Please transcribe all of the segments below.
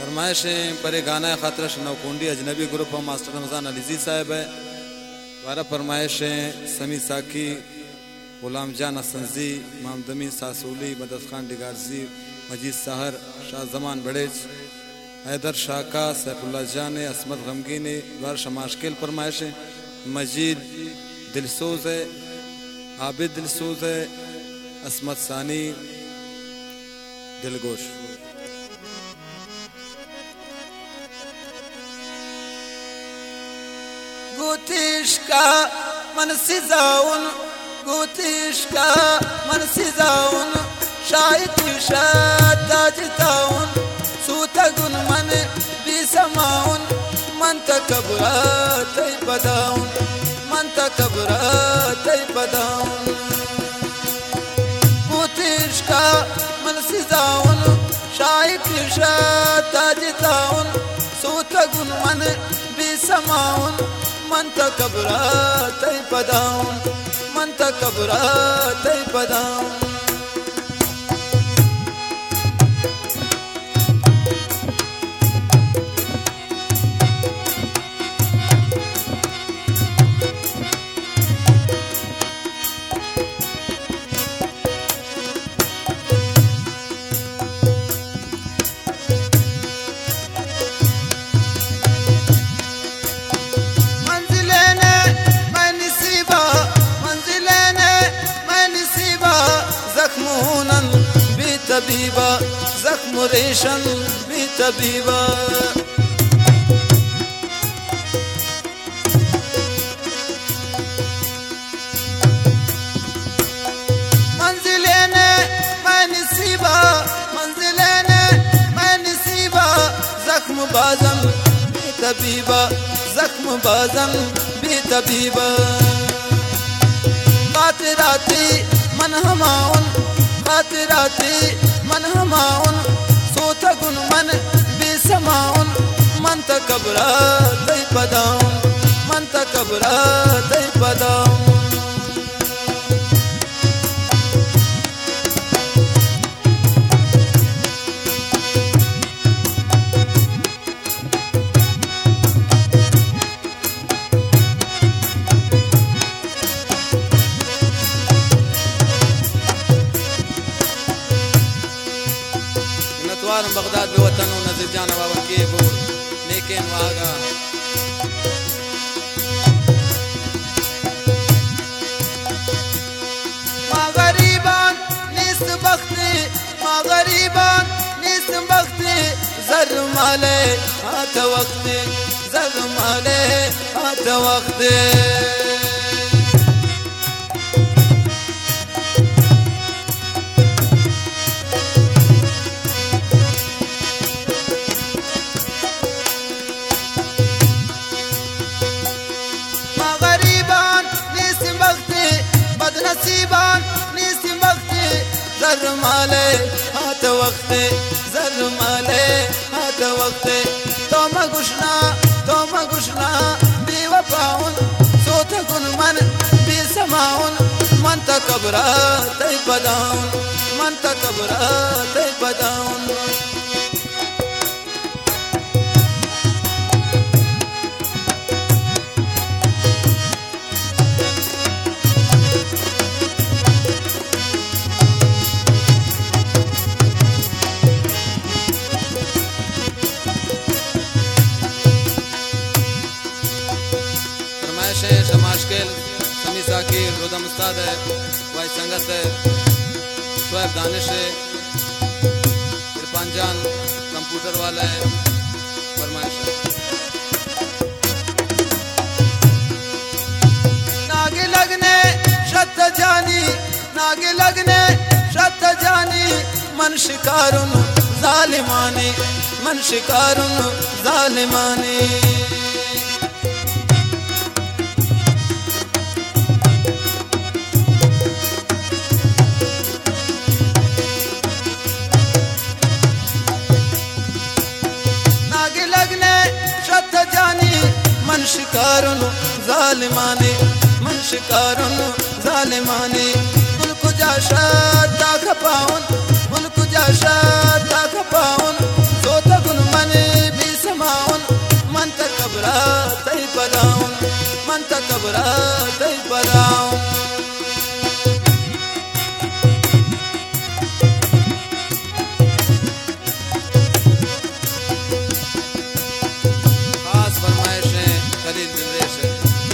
फरमाइशें परे गाना खातर नौकुंडी अजनबी ग्रुप मास्टर रमज़ान अलीजी साहब है द्वारा फरमाइशें समी साकी गुलाम जान असंजी मामदमी सासूली मदद खान डिगारजी मजीद साहर शाह जमान बड़ेज हैदर शाका सैफुल्ला जान असमत गमगी ने द्वारा शमाशकिल फरमाइशें मजीद दिलसोज है आबिद दिलसोज है असमत सानी दिलगोश Gutishka man sizaun Gutishka man sizaun Shaitisha tajitaun Sutagun man bisamaun Man takabra taibadaun Man takabra taibadaun Gutishka man sizaun Shaitisha tajitaun Sutagun man bisamaun من تكبرا تيبداون من تكبرا تيبداون طبيبة زخم ريشن بطبيبة منزلين ما نسيبة منزلين ما نسيبة زخم بازم بطبيبة زخم بازم بطبيبة خاطراتي من هماون خاطراتي من هماون صوتكن من بسماون من تكبرا تيبداون من تكبرا تيبداون Baghdad बेवतन नजर जान बाबा के बो लेकिन वागा मगरीबान निस बख्ती मगरीबान निस बख्ती जर माले हाथ वक्ती जर माले हाथ वक्ती नसीबान निसी वक्ती जर माले हाथ वक्ती जर माले हाथ वक्ती तो मगुशना बेवफाउन सोतगुन मन बेसमाउन मन तकबरा तैबदाउन मन तकबरा तैबदाउन शमाशकिल समी साकिर रुदम उस्ताद है वाई संगत है शोएब दानिश है इरफान जान कंप्यूटर वाला है फरमाइश नागे लगने शत जानी नागे लगने शत जानी मन शिकारुन जालिमानी मन शिकारुन जालिमानी मन शिकारुन जालिमानी मन शिकारुन जालिमानी मुल्क जाशा ताख पाउन मुल्क जाशा ताख पाउन सोतगुन मने घबराते पराऊं। खास फरमाइशें खलील जनरेशन।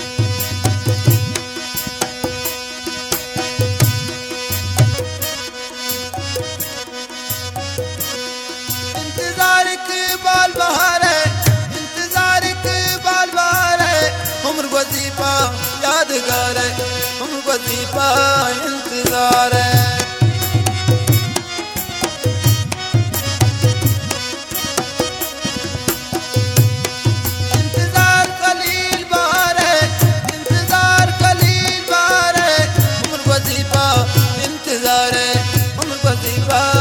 इंतजार इकबाल बहार है, इंतजार इकबाल बहार है, उम्र वजीफा यादगार है, उम्र वजीफा इंतजार है। इंतजार खलील बहार है, इंतजार खलील बहार है, उम्र वजीफा इंतजार है, उम्र वजीफा